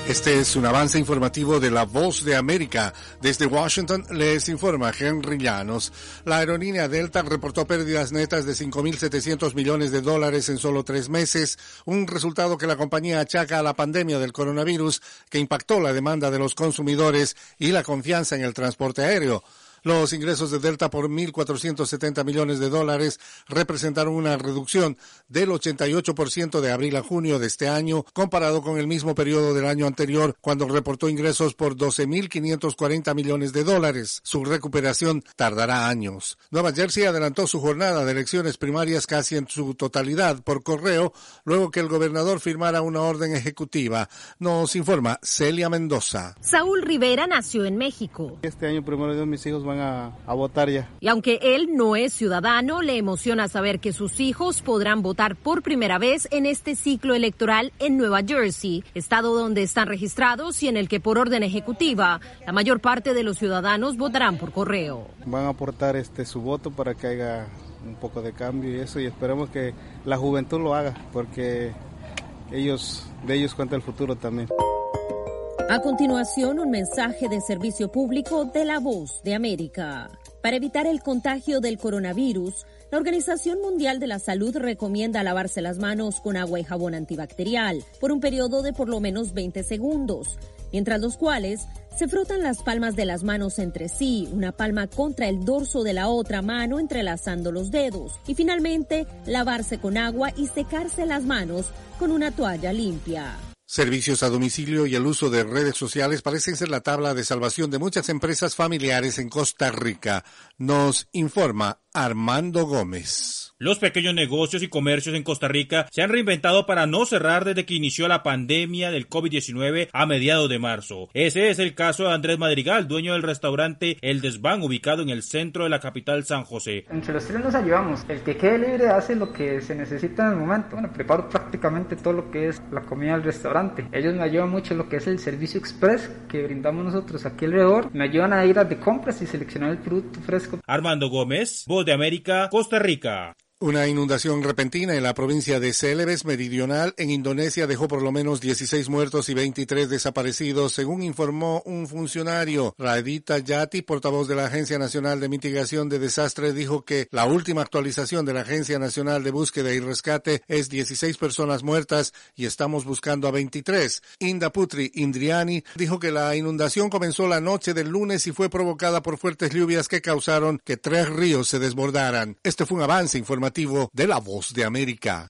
Este es un avance informativo de La Voz de América. Desde Washington les informa Henry Llanos. La aerolínea Delta reportó pérdidas netas de $5.700 millones en solo 3 meses, un resultado que la compañía achaca a la pandemia del coronavirus que impactó la demanda de los consumidores y la confianza en el transporte aéreo. Los ingresos de Delta por $1.470 millones representaron una reducción del 88% de abril a junio de este año, comparado con el mismo periodo del año anterior, cuando reportó ingresos por $12.540 millones. Su recuperación tardará años. Nueva Jersey adelantó su jornada de elecciones primarias casi en su totalidad por correo, luego que el gobernador firmara una orden ejecutiva. Nos informa Celia Mendoza. Saúl Rivera nació en México. Este año, primero de Dios, mis hijos van a votar ya. Y aunque él no es ciudadano, le emociona saber que sus hijos podrán votar por primera vez en este ciclo electoral en Nueva Jersey, estado donde están registrados y en el que por orden ejecutiva la mayor parte de los ciudadanos votarán por correo. Van a aportar su voto para que haya un poco de cambio y eso, y esperemos que la juventud lo haga, porque de ellos cuenta el futuro también. A continuación, un mensaje de servicio público de La Voz de América. Para evitar el contagio del coronavirus, la Organización Mundial de la Salud recomienda lavarse las manos con agua y jabón antibacterial por un periodo de por lo menos 20 segundos, mientras los cuales se frotan las palmas de las manos entre sí, una palma contra el dorso de la otra mano entrelazando los dedos, y finalmente lavarse con agua y secarse las manos con una toalla limpia. Servicios a domicilio y el uso de redes sociales parecen ser la tabla de salvación de muchas empresas familiares en Costa Rica. Nos informa Armando Gómez. Los pequeños negocios y comercios en Costa Rica se han reinventado para no cerrar desde que inició la pandemia del COVID-19 a mediados de marzo. Ese es el caso de Andrés Madrigal, dueño del restaurante El Desván, ubicado en el centro de la capital San José. Entre los tres nos ayudamos. El que quede libre hace lo que se necesita en el momento. Bueno, preparo prácticamente todo lo que es la comida del restaurante. Ellos me ayudan mucho en lo que es el servicio express que brindamos nosotros aquí alrededor. Me ayudan a ir a de compras y seleccionar el producto fresco. Armando Gómez, Voz de América, Costa Rica. Una inundación repentina en la provincia de Celebes meridional en Indonesia dejó por lo menos 16 muertos y 23 desaparecidos, según informó un funcionario. Radita Yati, portavoz de la Agencia Nacional de Mitigación de Desastres, dijo que la última actualización de la Agencia Nacional de Búsqueda y Rescate es 16 personas muertas y estamos buscando a 23. Inda Putri Indriani dijo que la inundación comenzó la noche del lunes y fue provocada por fuertes lluvias que causaron que 3 ríos se desbordaran. Este fue un avance informativo de La Voz de América.